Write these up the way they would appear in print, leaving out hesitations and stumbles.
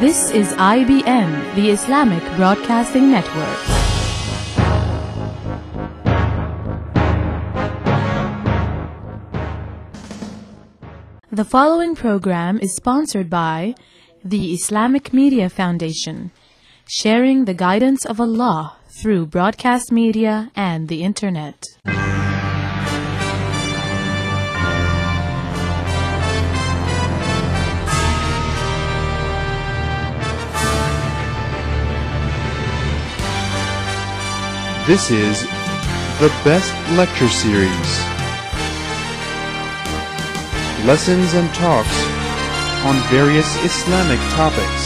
This is IBN, the Islamic Broadcasting Network. The following program is sponsored by the Islamic Media Foundation, sharing the guidance of Allah through broadcast media and the Internet. This is the best lecture series. Lessons and talks on various Islamic topics.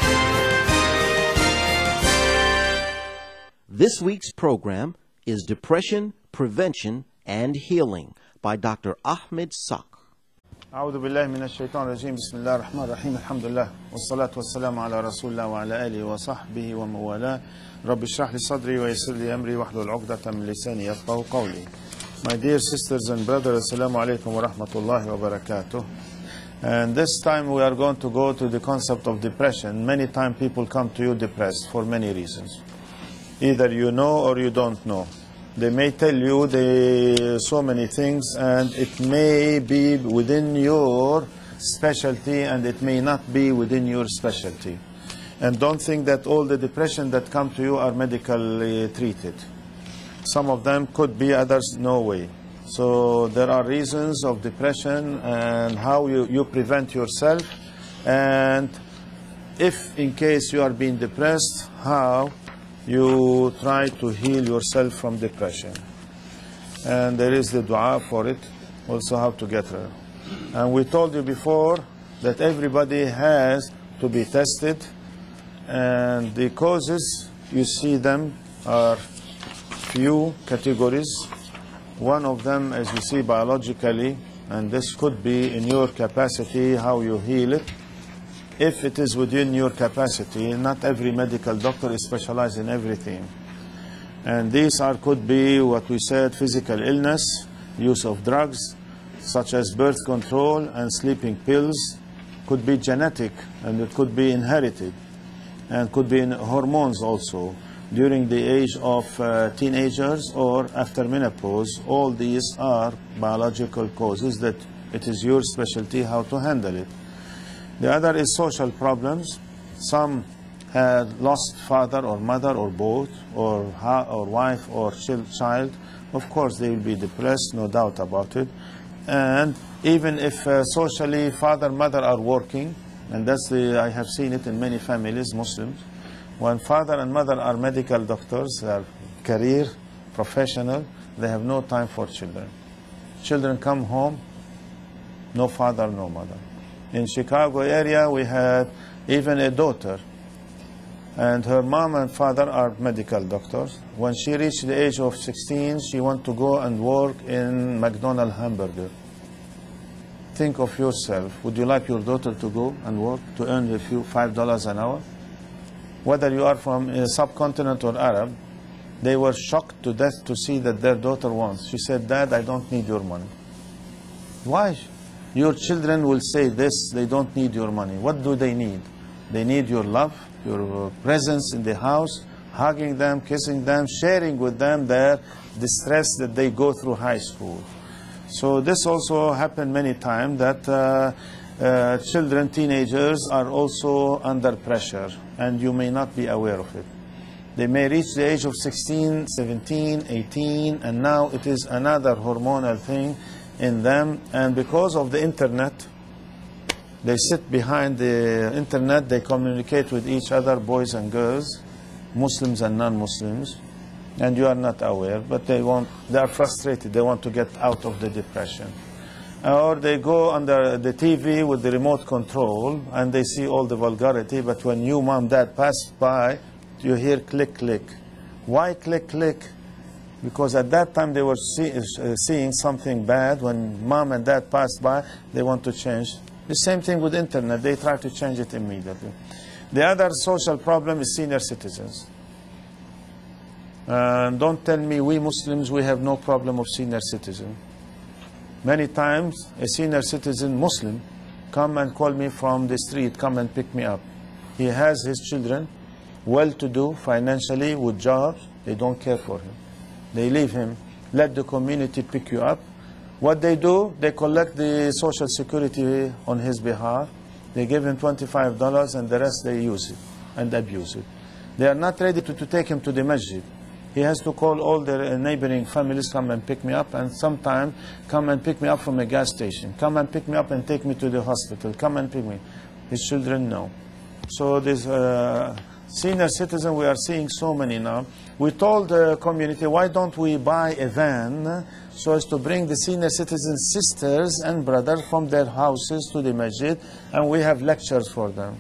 This week's program is Depression, Prevention, and Healing by Dr. Ahmed Sak. أعوذ بالله من الشيطان الرجيم بسم الله الرحمن الرحيم الحمد لله والصلاة والسلام على رسول الله وعلى آله وصحبه وموالاه رب اشرح لي صدري ويسر لي أمري واحلل عقدة من لساني يفقهوا قولي. My dear sisters and brothers, assalamu alaikum wa rahmatullahi wa barakatuh. And this time we are going to go to the concept of depression. Many times people come to you depressed for many reasons. Either you know or you don't know. They may tell you so many things, and it may be within your specialty and it may not be within your specialty. And don't think that all the depression that come to you are medically treated. Some of them could be, others no way. So there are reasons of depression and how you prevent yourself, and if in case you are being depressed, how you try to heal yourself from depression. And there is the dua for it, also how to get her. And we told you before that everybody has to be tested, and the causes, you see them, are few categories. One of them, as you see, biologically, and this could be in your capacity how you heal it. If it is within your capacity, not every medical doctor is specialized in everything. And these could be what we said, physical illness, use of drugs, such as birth control and sleeping pills, could be genetic, and it could be inherited, and could be in hormones also, during the age of teenagers or after menopause. All these are biological causes that it is your specialty how to handle it. The other is social problems. Some had lost father or mother or both, or wife or child. Of course they will be depressed, no doubt about it. And even if socially father, mother are working, and I have seen it in many families, Muslims, when father and mother are medical doctors, they are career professional, they have no time for children. Children come home, no father, no mother. In Chicago area, we had even a daughter, and her mom and father are medical doctors. When she reached the age of 16, she wanted to go and work in McDonald's hamburger. Think of yourself. Would you like your daughter to go and work to earn a few $5 an hour? Whether you are from a subcontinent or Arab, they were shocked to death to see that their daughter wants. She said, "Dad, I don't need your money." Why? Your children will say this, they don't need your money. What do they need? They need your love, your presence in the house, hugging them, kissing them, sharing with them their distress that they go through high school. So this also happened many times, that children, teenagers are also under pressure, and you may not be aware of it. They may reach the age of 16, 17, 18, and now it is another hormonal thing in them. And because of the internet, they sit behind the internet, they communicate with each other, boys and girls, Muslims and non-Muslims, and you are not aware, but they are frustrated, they want to get out of the depression. Or they go under the TV with the remote control and they see all the vulgarity, but when you, mom, dad pass by, you hear click, click. Why click, click? Because at that time they were seeing something bad. When mom and dad passed by, they want to change. The same thing with internet, they try to change it immediately. The other social problem is senior citizens. Don't tell me we Muslims, we have no problem of senior citizen. Many times a senior citizen Muslim come and call me from the street, come and pick me up. He has his children, well-to-do financially, with jobs. They don't care for him. They leave him. Let the community pick you up. What they do, they collect the social security on his behalf. They give him $25 and the rest they use it and abuse it. They are not ready to take him to the masjid. He has to call all the neighboring families, come and pick me up, and sometimes come and pick me up from a gas station. Come and pick me up and take me to the hospital. Come and pick me. His children, no. So this senior citizen, we are seeing so many now. We told the community, why don't we buy a van so as to bring the senior citizen sisters and brothers from their houses to the masjid, and we have lectures for them.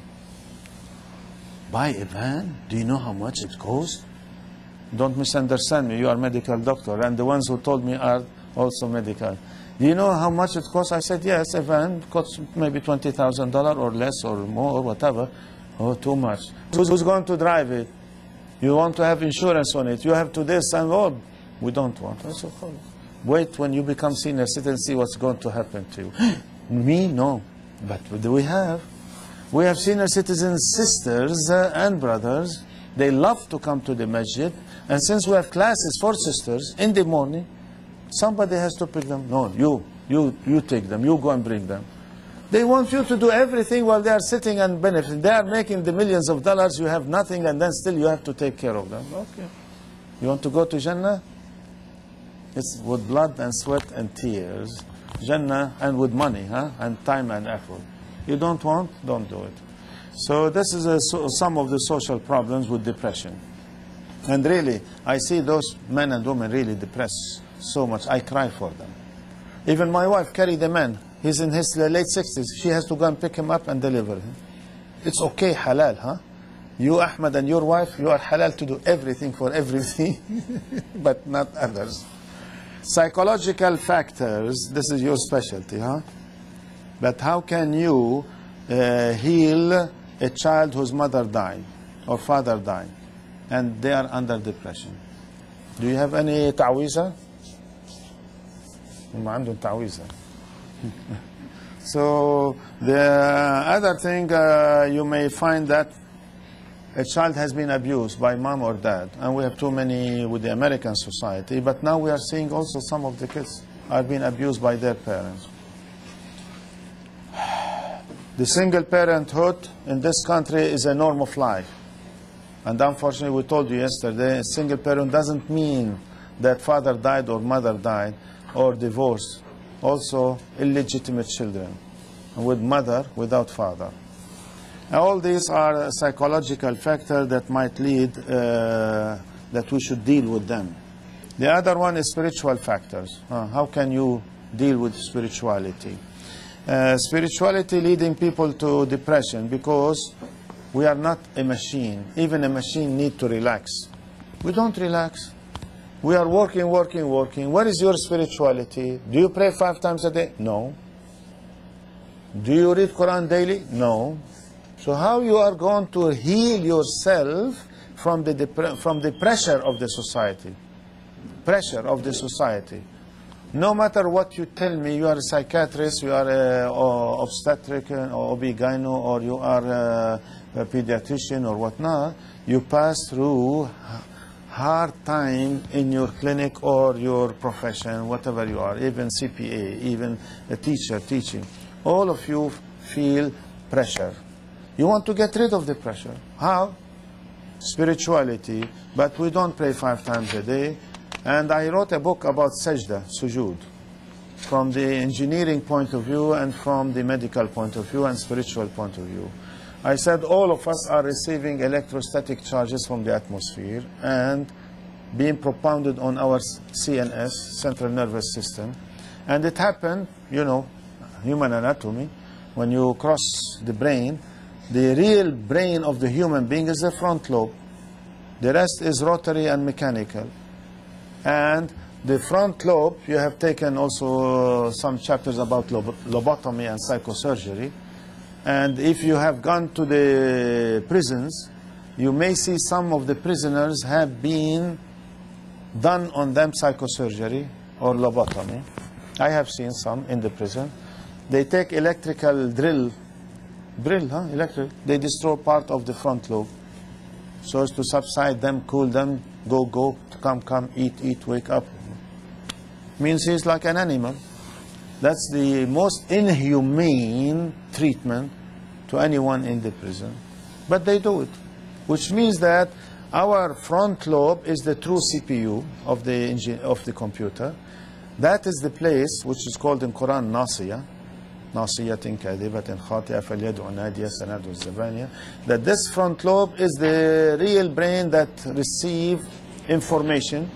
Buy a van? Do you know how much it costs? Don't misunderstand me. You are a medical doctor, and the ones who told me are also medical. Do you know how much it costs? I said, yes, a van costs maybe $20,000 or less or more or whatever. Oh, too much. Who's going to drive it? You want to have insurance on it. You have to this and all. We don't want. I said, oh, wait when you become senior citizen, see what's going to happen to you. Me, no. But we have senior citizen sisters and brothers. They love to come to the masjid. And since we have classes for sisters in the morning, somebody has to pick them. No, you take them. You go and bring them. They want you to do everything while they are sitting and benefiting. They are making the millions of dollars. You have nothing, and then still you have to take care of them. Okay. You want to go to Jannah? It's with blood and sweat and tears. Jannah, and with money, and time and effort. You don't want? Don't do it. So this is some of the social problems with depression. And really, I see those men and women really depressed so much. I cry for them. Even my wife carried a man. He's in his late 60s. She has to go and pick him up and deliver him. It's okay, halal, huh? You, Ahmed, and your wife, you are halal to do everything for everything, but not others. Psychological factors, this is your specialty, huh? But how can you heal a child whose mother died or father died and they are under depression? Do you have any ta'wiza? هم عندهم تعويذة. So the other thing, you may find that a child has been abused by mom or dad, and we have too many with the American society, but now we are seeing also some of the kids are being abused by their parents. The single parenthood in this country is a norm of life. And unfortunately, we told you yesterday, a single parent doesn't mean that father died or mother died or divorced. Also, illegitimate children with mother without father. And all these are psychological factors that might lead that we should deal with them. The other one is spiritual factors. How can you deal with spirituality? Spirituality leading people to depression because we are not a machine. Even a machine needs to relax. We don't relax. We are working. What is your spirituality? Do you pray 5 times a day? No. Do you read Quran daily? No. So how you are going to heal yourself from the pressure of the society? Pressure of the society. No matter what you tell me, you are a psychiatrist, you are an obstetric or OB-GYN, or you are a pediatrician or whatnot, you pass through hard time in your clinic or your profession, whatever you are, even CPA, even a teacher teaching. All of you feel pressure. You want to get rid of the pressure. How? Spirituality. But we don't pray 5 times a day. And I wrote a book about sajda, sujood, from the engineering point of view and from the medical point of view and spiritual point of view. I said all of us are receiving electrostatic charges from the atmosphere and being propounded on our CNS, central nervous system. And it happened, you know, human anatomy, when you cross the brain, the real brain of the human being is the front lobe. The rest is rotary and mechanical. And the front lobe, you have taken also some chapters about lobotomy and psychosurgery. And if you have gone to the prisons, you may see some of the prisoners have been done on them psychosurgery or lobotomy. I have seen some in the prison. They take electrical drill Brill, huh? Electric. They destroy part of the front lobe. So as to subside them, cool them, go, come, eat, wake up. Means he's like an animal. That's the most inhumane treatment to anyone in the prison. But they do it. Which means that our front lobe is the true CPU of the computer. That is the place which is called in Quran Nasiya. ناصية كاذبة خاطئة فليدع نادية سندع الزبانية. That this front lobe is the real brain that receives information.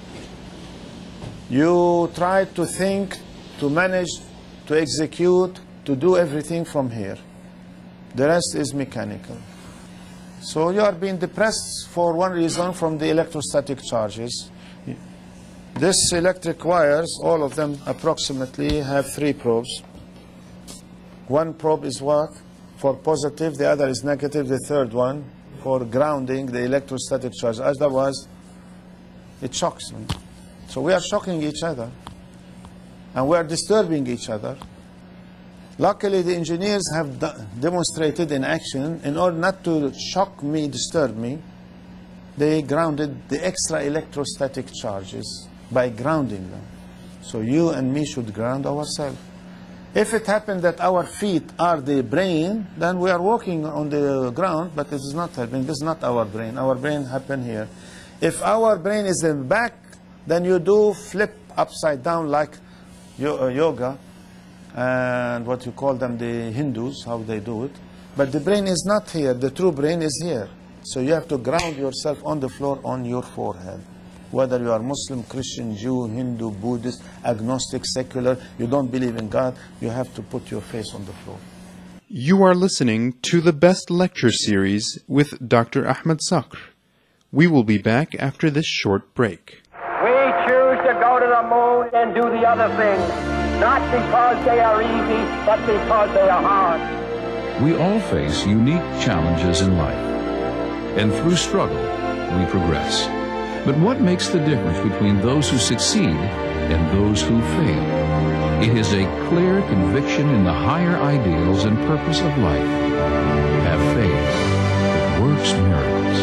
You try to think, to manage, to execute, to do everything from here. The rest is mechanical. So you are being depressed for one reason, from the electrostatic charges. This electric wires, all of them approximately have 3 probes. One probe is what? For positive, the other is negative, the third one for grounding the electrostatic charge. Otherwise, it shocks me. So we are shocking each other, and we are disturbing each other. Luckily, the engineers have demonstrated in action, in order not to shock me, disturb me, they grounded the extra electrostatic charges by grounding them. So you and me should ground ourselves. If it happened that our feet are the brain, then we are walking on the ground, but this is not helping. This is not our brain. Our brain happened here. If our brain is in the back, then you do flip upside down like yoga and what you call them, the Hindus, how they do it. But the brain is not here. The true brain is here. So you have to ground yourself on the floor on your forehead. Whether you are Muslim, Christian, Jew, Hindu, Buddhist, agnostic, secular, you don't believe in God, you have to put your face on the floor. You are listening to the Best Lecture Series with Dr. Ahmed Sakr. We will be back after this short break. We choose to go to the moon and do the other things, not because they are easy, but because they are hard. We all face unique challenges in life, and through struggle, we progress. But what makes the difference between those who succeed and those who fail? It is a clear conviction in the higher ideals and purpose of life. Have faith. It works miracles.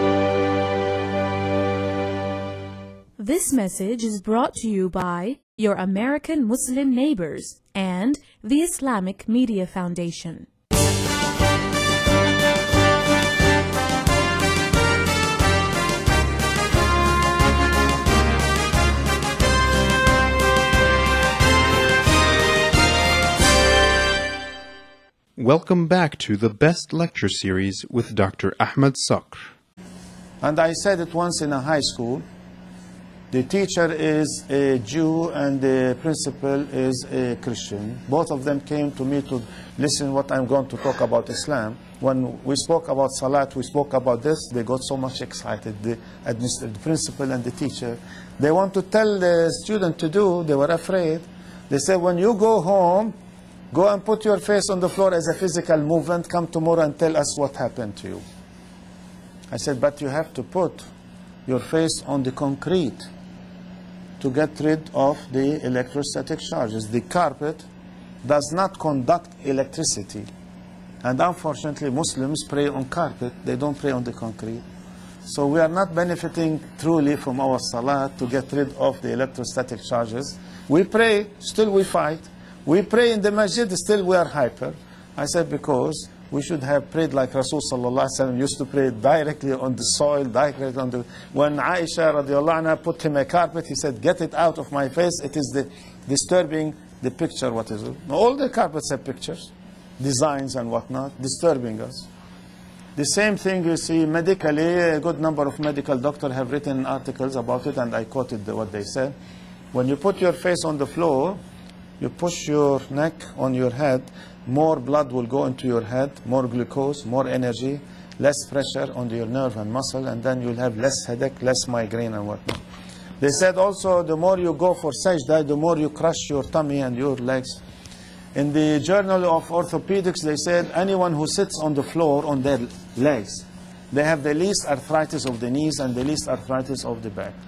This message is brought to you by your American Muslim neighbors and the Islamic Media Foundation. Welcome back to the Best Lecture Series with Dr. Ahmed Sakr. And I said it once in a high school. The teacher is a Jew and the principal is a Christian. Both of them came to me to listen what I'm going to talk about Islam. When we spoke about Salat, we spoke about this, they got so much excited, the principal and the teacher. They want to tell the student to do, they were afraid. They said, when you go home, go and put your face on the floor as a physical movement, come tomorrow and tell us what happened to you. I said, but you have to put your face on the concrete to get rid of the electrostatic charges. The carpet does not conduct electricity. And unfortunately, Muslims pray on carpet, they don't pray on the concrete. So we are not benefiting truly from our salat to get rid of the electrostatic charges. We pray, still we fight. We pray in the masjid, still we are hyper. I said because we should have prayed like Rasul sallallahu alaihi wasallam used to pray directly on the soil, directly on the... When Aisha radiallahu anha put him a carpet, he said, get it out of my face, it is disturbing the picture, what is it? All the carpets have pictures, designs and whatnot, disturbing us. The same thing you see medically, a good number of medical doctors have written articles about it, and I quoted what they said. When you put your face on the floor, you push your neck on your head, more blood will go into your head, more glucose, more energy, less pressure on your nerve and muscle, and then you'll have less headache, less migraine and whatnot. They said also the more you go for sajda, the more you crush your tummy and your legs. In the Journal of Orthopedics, they said anyone who sits on the floor on their legs, they have the least arthritis of the knees and the least arthritis of the back.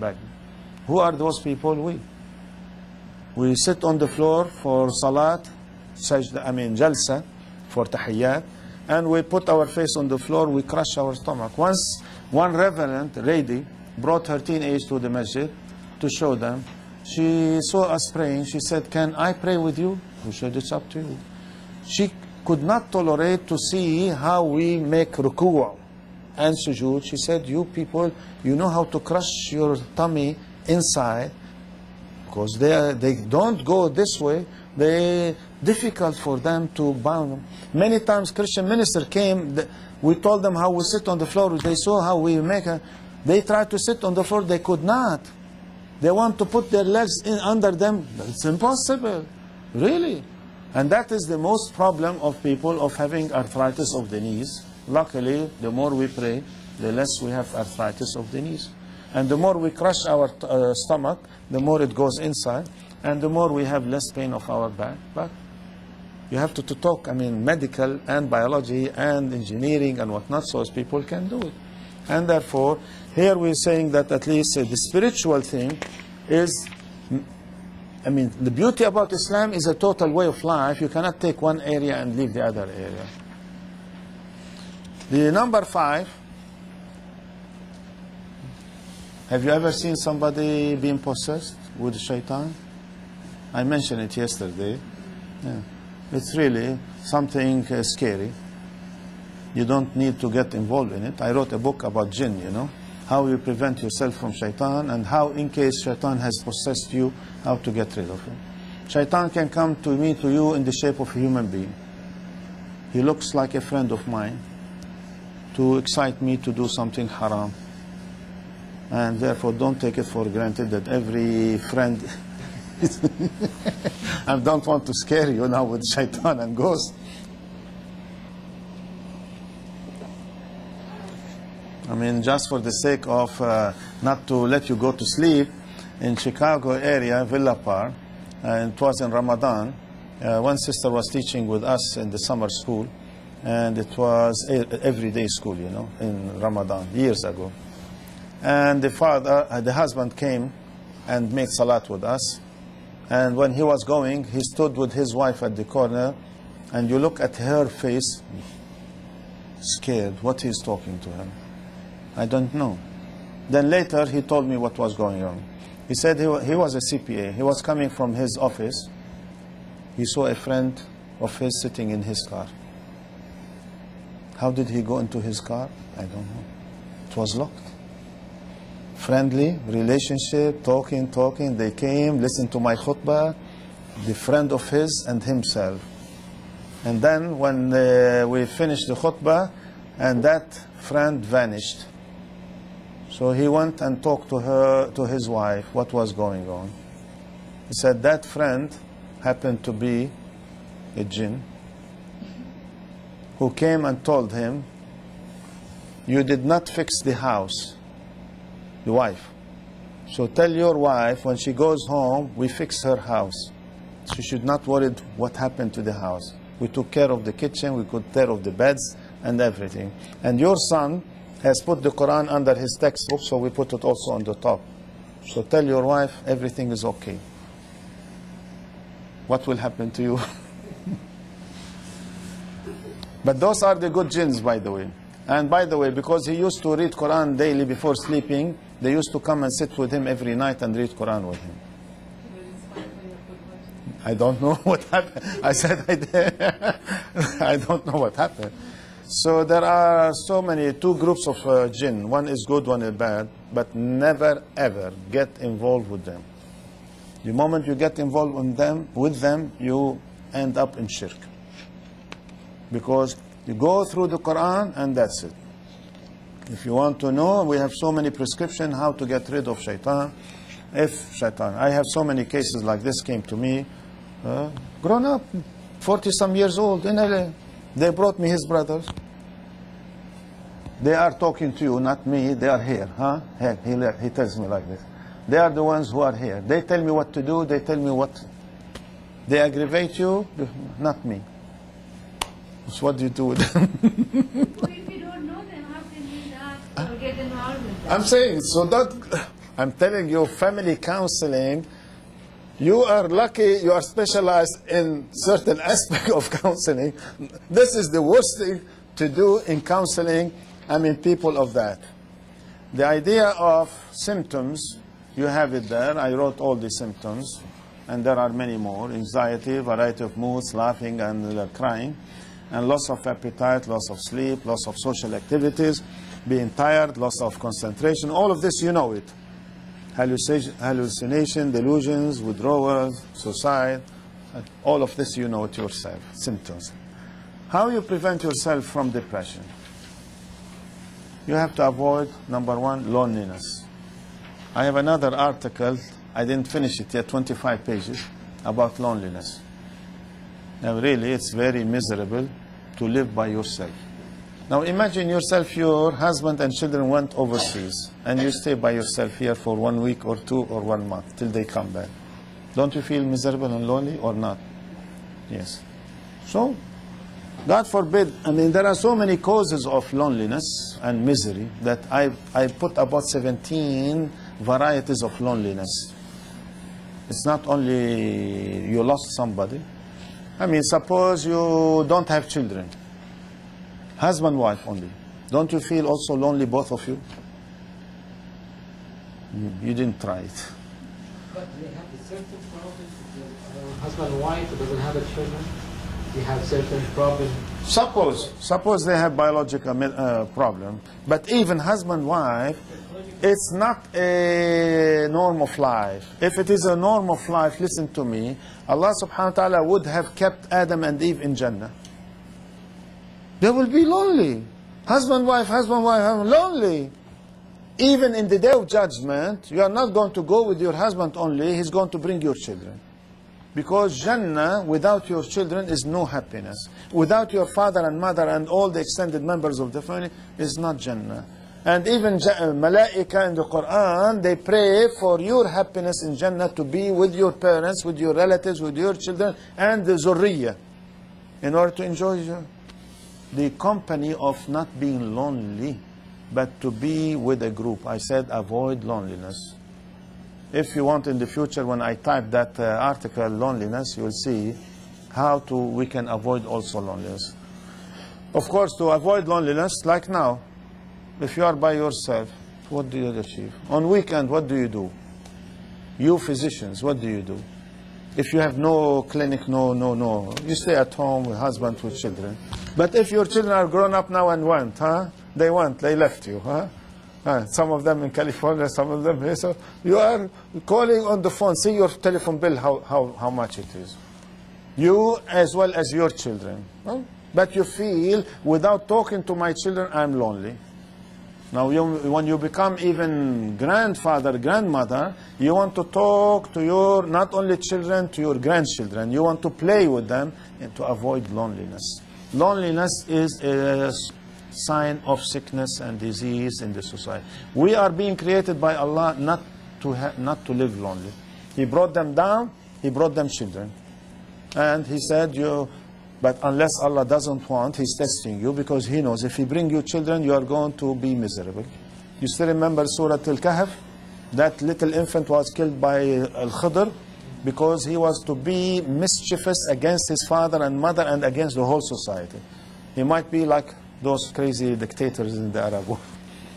Who are those people? We sit on the floor for salat, sajda, jalsa, for tahiyyat, and we put our face on the floor, we crush our stomach. Once one reverend lady brought her teenage to the masjid to show them. She saw us praying. She said, "Can I pray with you?" We said, "It's up to you." She could not tolerate to see how we make ruku' and sujood. She said, "You people, you know how to crush your tummy inside, because they don't go this way. They difficult for them to bound." Many times Christian minister came, we told them how we sit on the floor. They saw how we make it. They tried to sit on the floor, they could not. They want to put their legs in under them. It's impossible, really. And that is the most problem of people of having arthritis of the knees. Luckily, the more we pray, the less we have arthritis of the knees. And the more we crush our stomach, the more it goes inside, and the more we have less pain of our back. But you have to talk, medical and biology and engineering and whatnot, so as people can do it. And therefore, here we're saying that at least the spiritual thing is, the beauty about Islam is a total way of life. You cannot take one area and leave the other area. The number 5, have you ever seen somebody being possessed with shaitan? I mentioned it yesterday. Yeah. It's really something scary. You don't need to get involved in it. I wrote a book about jinn, how you prevent yourself from shaitan, and how in case shaitan has possessed you, how to get rid of him. Shaitan can come to me, to you, in the shape of a human being. He looks like a friend of mine to excite me to do something haram. And therefore, don't take it for granted that every friend... I don't want to scare you now with shaitan and ghosts. Just for the sake of not to let you go to sleep, in Chicago area, Villa Park, and it was in Ramadan, one sister was teaching with us in the summer school, and it was everyday school, in Ramadan, years ago. And the husband came and made salat with us, and when he was going, he stood with his wife at the corner, and you look at her face, scared, what he's talking to him. I don't know. Then later he told me what was going on. He said he was a CPA. He was coming from his office. He saw a friend of his sitting in his car. How did he go into his car? I don't know. It was locked. Friendly relationship, talking. They came, listened to my khutbah, the friend of his and himself. And then when we finished the khutbah, and that friend vanished. So he went and talked to his wife, what was going on. He said that friend happened to be a jinn who came and told him, "You did not fix the house," the wife. "So tell your wife when she goes home, we fix her house. She should not worry what happened to the house. We took care of the kitchen, we took care of the beds and everything. And your son has put the Quran under his textbook, so we put it also on the top. So tell your wife everything is okay." What will happen to you? But those are the good jinns, by the way. And by the way, because he used to read Quran daily before sleeping, they used to come and sit with him every night and read Quran with him. I don't know what happened. I said I don't know what happened. So there are two groups of jinn. One is good, one is bad, but never ever get involved with them. The moment you get involved with them, you end up in shirk. Because you go through the Quran and that's it. If you want to know, we have so many prescriptions how to get rid of shaitan. I have so many cases like this came to me. Grown up, 40-some years old in LA. They brought me his brothers. They are talking to you, not me. They are here. He tells me like this. They are the ones who are here. They tell me what to do. They tell me what. They aggravate you, not me. So what do you do with them? Well, if you don't know them, how can you get involved with them? I'm saying, I'm telling you, family counseling You are lucky you are specialized in certain aspect of counseling. This is the worst thing to do in counseling, people of that. The idea of symptoms, you have it there. I wrote all the symptoms, and there are many more. Anxiety, variety of moods, laughing and crying, and loss of appetite, loss of sleep, loss of social activities, being tired, loss of concentration. All of this, you know it. Hallucination, delusions, withdrawals, suicide, all of this you know it yourself, symptoms. How you prevent yourself from depression? You have to avoid, number one, loneliness. I have another article, I didn't finish it yet, 25 pages, about loneliness. Now really, it's very miserable to live by yourself. Now imagine yourself, your husband and children went overseas, and you stay by yourself here for 1 week or 2 or 1 month till they come back. Don't you feel miserable and lonely or not? Yes. So, God forbid, there are so many causes of loneliness and misery that I put about 17 varieties of loneliness. It's not only you lost somebody. Suppose you don't have children. Husband, wife only. Don't you feel also lonely, both of you? You didn't try it. But they have the certain problems. Husband and wife who doesn't have a children. They have certain problems. Suppose they have biological problem. But even husband, wife, it's not a norm of life. If it is a norm of life, listen to me, Allah subhanahu wa ta'ala would have kept Adam and Eve in Jannah. They will be lonely. Husband, wife, lonely. Even in the day of judgment, you are not going to go with your husband only, he's going to bring your children. Because Jannah, without your children, is no happiness. Without your father and mother and all the extended members of the family, is not Jannah. And even Malaika in the Quran, they pray for your happiness in Jannah to be with your parents, with your relatives, with your children, and the Zurriya, in order to enjoy the company of not being lonely, but to be with a group. I said avoid loneliness. If you want in the future, when I type that article, loneliness, you will see how we can avoid also loneliness. Of course, to avoid loneliness, like now, if you are by yourself, what do you achieve? On weekend, what do you do? You physicians, what do you do? If you have no clinic, no. You stay at home with husband, with children. But if your children are grown up now and went, they left you, some of them in California, some of them here. So you are calling on the phone, see your telephone bill, how much it is. You as well as your children. But you feel, without talking to my children, I'm lonely. Now, when you become even grandfather, grandmother, you want to talk to your, not only children, to your grandchildren. You want to play with them and to avoid loneliness. Loneliness is a sign of sickness and disease in the society. We are being created by Allah not to live lonely. He brought them down, He brought them children. And He said, but unless Allah doesn't want, He's testing you, because He knows if He brings you children, you are going to be miserable. You still remember Surah Al-Kahf? That little infant was killed by Al-Khidr because he was to be mischievous against his father and mother and against the whole society. He might be like those crazy dictators in the Arab world.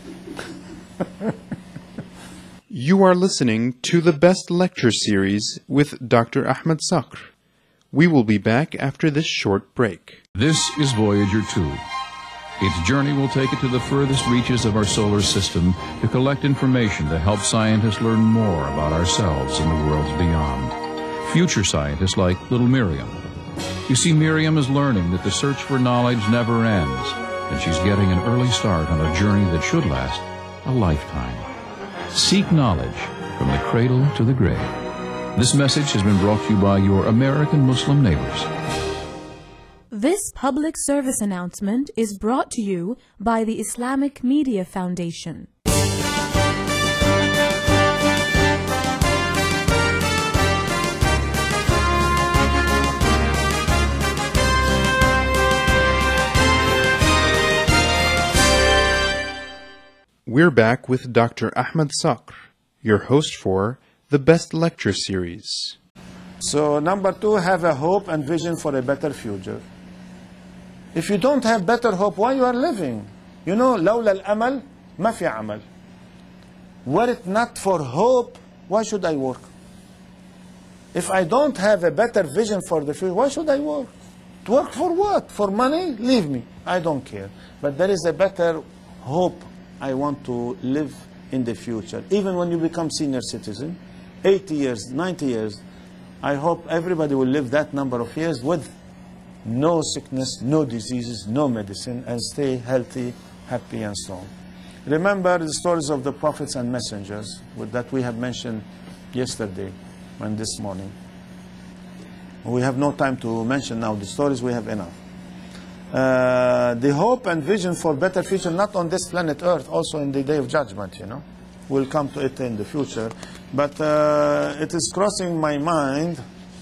You are listening to the Best Lecture Series with Dr. Ahmed Sakr. We will be back after this short break. This is Voyager 2. Its journey will take it to the furthest reaches of our solar system to collect information to help scientists learn more about ourselves and the worlds beyond. Future scientists like little Miriam. You see, Miriam is learning that the search for knowledge never ends, and she's getting an early start on a journey that should last a lifetime. Seek knowledge from the cradle to the grave. This message has been brought to you by your American Muslim neighbors. This public service announcement is brought to you by the Islamic Media Foundation. We're back with Dr. Ahmed Sakr, your host for the Best Lecture Series. So number 2, have a hope and vision for a better future. If you don't have better hope, why you are living? You know, لولا الأمل ما في عمل. Were it not for hope, why should I work? If I don't have a better vision for the future, why should I work? To work for what? For money? Leave me. I don't care. But there is a better hope. I want to live in the future. Even when you become senior citizen, 80 years, 90 years, I hope everybody will live that number of years with no sickness, no diseases, no medicine, and stay healthy, happy, and strong. Remember the stories of the prophets and messengers that we have mentioned yesterday and this morning. We have no time to mention now the stories, we have enough. The hope and vision for better future, not on this planet Earth, also in the day of judgment, you know. We'll come to it in the future. But it is crossing my mind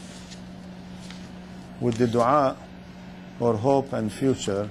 with the dua for hope and future.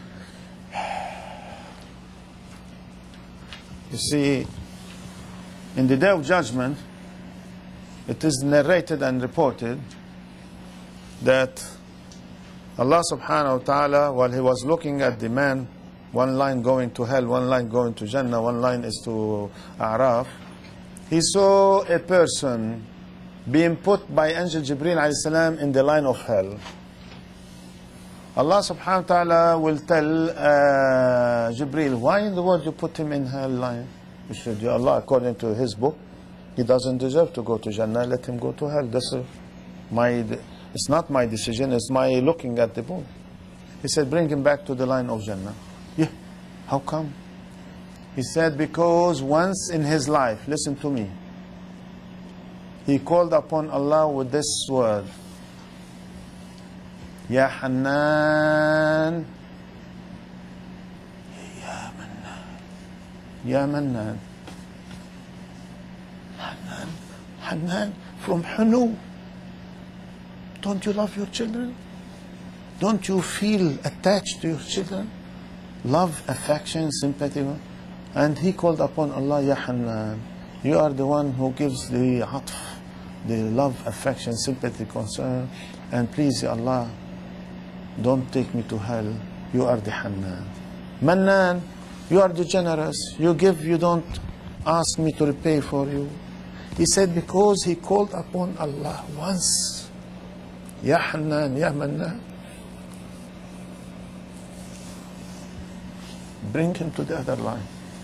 You see, in the day of judgment, it is narrated and reported that Allah subhanahu wa ta'ala, while he was looking at the man, one line going to hell, one line going to Jannah, one line is to A'raf, he saw a person being put by Angel Jibreel alayhi salam in the line of hell. Allah subhanahu wa ta'ala will tell Jibreel, why in the world you put him in hell line? He said, Ya Allah, according to his book, he doesn't deserve to go to Jannah, let him go to hell. It's not my decision, it's my looking at the book. He said, bring him back to the line of Jannah. Yeah, how come? He said, because once in his life, listen to me, he called upon Allah with this word, Ya Hannan, Ya Mannan, Ya Mannan. Hannan, Hannan from Hunu. Don't you love your children? Don't you feel attached to your children? Love, affection, sympathy. And he called upon Allah, Ya Hannan. You are the one who gives the atf, the love, affection, sympathy, concern. And please, Ya Allah, don't take me to hell. You are the Hannan. Mannan, you are the generous. You give, you don't ask me to repay for you. He said because he called upon Allah once. Ya Hannan, Ya Mannan. Bring him to the other line.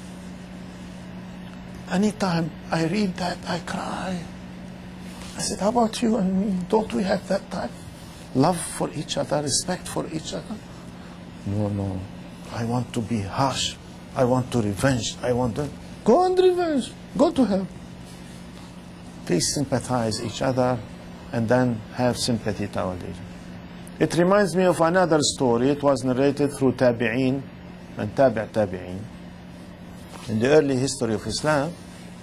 Anytime I read that, I cry. I said, how about you and me? Don't we have that type? Love for each other, respect for each other? No, no. I want to be harsh. I want to revenge. I want to... Go and revenge. Go to hell. Please sympathize each other and then have sympathy toward each other. It reminds me of another story. It was narrated through Tabi'een and Tabi'een. In the early history of Islam,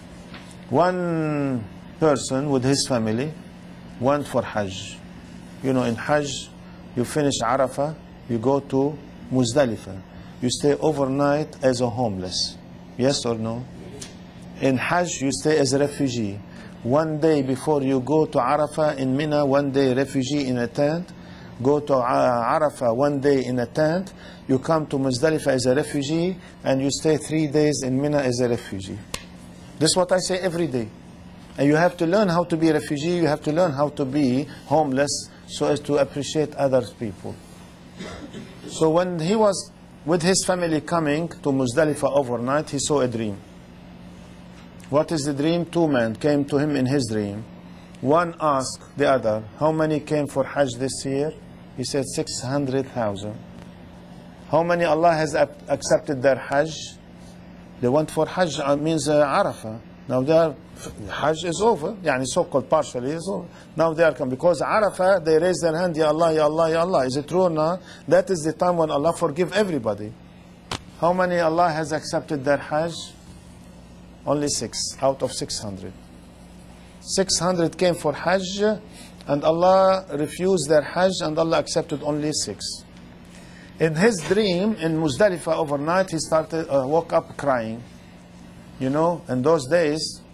one person with his family went for Hajj. You know, in Hajj, you finish Arafah, you go to Muzdalifah. You stay overnight as a homeless. Yes or no? In Hajj, you stay as a refugee. One day before you go to Arafah in Mina, one day refugee in a tent. Go to Arafah one day in a tent. You come to Muzdalifah as a refugee, and you stay 3 days in Mina as a refugee. This is what I say every day. And you have to learn how to be a refugee. You have to learn how to be homeless so as to appreciate other people. So when he was with his family coming to Muzdalifah overnight, he saw a dream. What is the dream? Two men came to him in his dream. One asked the other, how many came for Hajj this year? He said 600,000. How many Allah has accepted their Hajj? They went for Hajj, means Arafah. Now their Hajj is over, yani so-called partially is over. Now they are coming. Because Arafah, they raise their hand, Ya Allah, Ya Allah, Ya Allah. Is it true or not? That is the time when Allah forgive everybody. How many Allah has accepted their Hajj? Only 6 out of 600. 600 came for Hajj, and Allah refused their Hajj, and Allah accepted only 6. In his dream, in Muzdalifah overnight, he woke up crying. You know, in those days,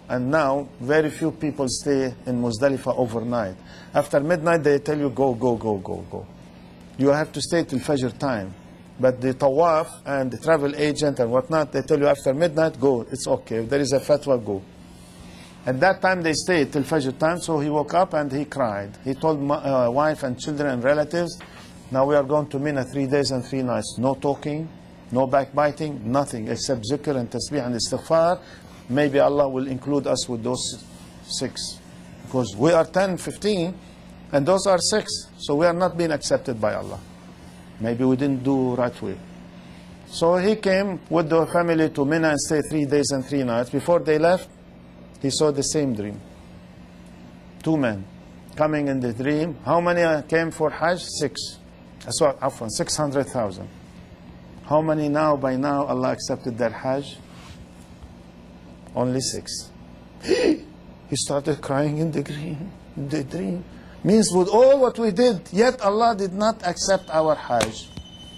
And now, very few people stay in Muzdalifah overnight. After midnight, they tell you, go, go, go, go, go. You have to stay till Fajr time. But the tawaf and the travel agent and whatnot, they tell you after midnight, go. It's okay. If there is a fatwa, go. At that time, they stayed till Fajr time, so he woke up and he cried. He told wife and children and relatives, now we are going to Mina 3 days and 3 nights. No talking, no backbiting, nothing except zikr and tasbih and istighfar. Maybe Allah will include us with those 6. Because we are 10, 15, and those are 6. So we are not being accepted by Allah. Maybe we didn't do right way. So he came with the family to Mina and stayed 3 days and 3 nights. Before they left, he saw the same dream. 2 men coming in the dream. How many came for Hajj? 6. So, 600,000. How many now, by now, Allah accepted their Hajj? Only 6. He started crying in the dream. Means with all what we did, yet Allah did not accept our Hajj.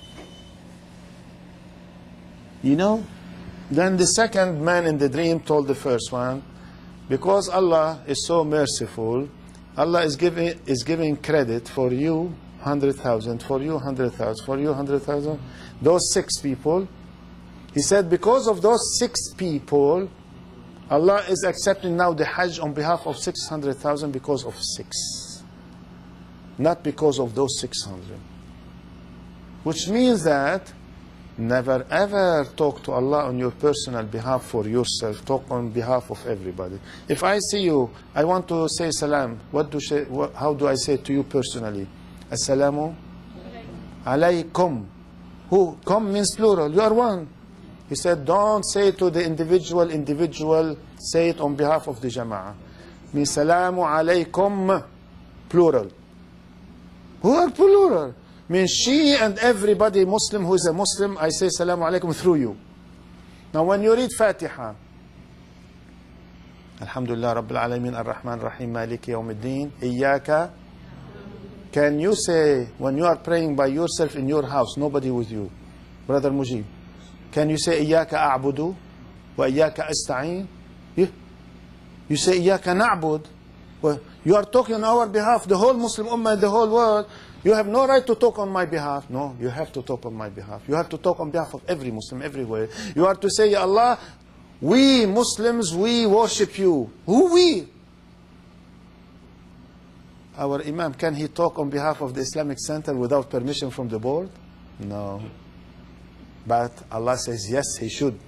You know? Then the second man in the dream told the first one, because Allah is so merciful, Allah is giving credit for you 100,000, for you 100,000, for you 100,000. Those 6 people, he said, because of those 6 people, Allah is accepting now the Hajj on behalf of 600,000 because of 6. Not because of those 600. Which means that never ever talk to Allah on your personal behalf for yourself. Talk on behalf of everybody. If I see you, I want to say salam. How do I say it to you personally? Assalamu alaykum. Who? Kum means plural. You are one. He said, don't say it to the individual, say it on behalf of the jama'ah. Means salamu alaykum, plural. Who are plural? Means she and everybody Muslim who is a Muslim, I say salamu alaykum through you. Now when you read Fatiha, Alhamdulillah Rabbil Alameen Ar-Rahman Ar-Rahim Maliki Yawmiddin, Iyaka, can you say, when you are praying by yourself in your house, nobody with you, Brother Mujib, can you say Iyaka a'budu wa Iyaka asta'in? You say Iyaka na'bud. Well, you are talking on our behalf, the whole Muslim Ummah, the whole world. You have no right to talk on my behalf. No, you have to talk on my behalf. You have to talk on behalf of every Muslim everywhere. You are to say, Ya Allah, we Muslims, we worship you. Who we? Our Imam, can he talk on behalf of the Islamic Center without permission from the board? No. But Allah says, yes, he should.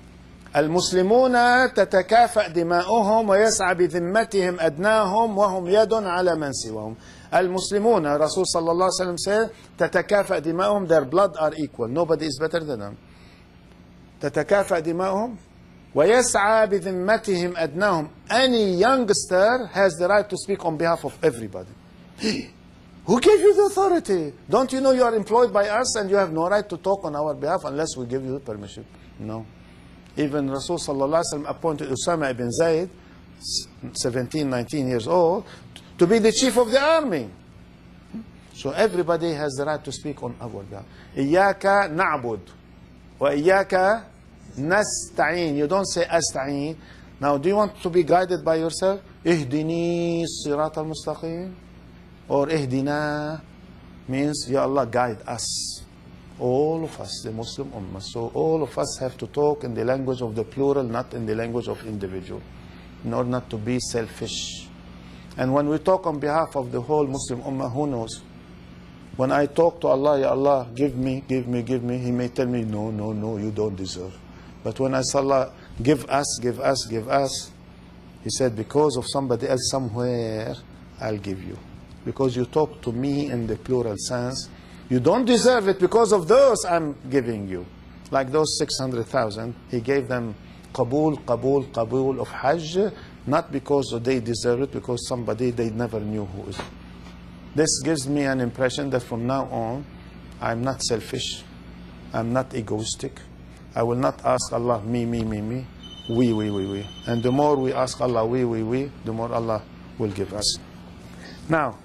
المسلمون تتكافأ دماؤهم ويسعى بذمتهم أدناهم وهم يد على من سواهم. المسلمون, Rasul sallallahu alaihi wasallam said, تتكافأ دماؤهم, their blood are equal. Nobody is better than them. تتكافأ دماؤهم ويسعى بذمتهم أدناهم. Any youngster has the right to speak on behalf of everybody. Who gave you the authority? Don't you know you are employed by us and you have no right to talk on our behalf unless we give you permission? No. Even Rasul sallallahu alaihi wasallam appointed Usama ibn Zayd, 17, 19 years old, to be the chief of the army. So everybody has the right to speak on our behalf. Iyaka na'bud wa iyaka nasta'in. You don't say asta'in. Now, do you want to be guided by yourself? Ihdini sirat al-mustaqim. Or ihdina means, Ya Allah, guide us. All of us, the Muslim Ummah. So all of us have to talk in the language of the plural, not in the language of individual, in order not to be selfish. And when we talk on behalf of the whole Muslim Ummah, who knows? When I talk to Allah, Ya Allah, give me, give me, give me, He may tell me, no, no, no, you don't deserve. But when I say, Allah, give us, give us, give us, He said, because of somebody else somewhere, I'll give you. Because you talk to me in the plural sense, you don't deserve it because of those I'm giving you. Like those 600,000, He gave them qabul, qabul, qabul of Hajj, not because they deserve it, because somebody they never knew who is. This gives me an impression that from now on, I'm not selfish, I'm not egoistic. I will not ask Allah, me, me, me, me, we. And the more we ask Allah, we, the more Allah will give us. Now,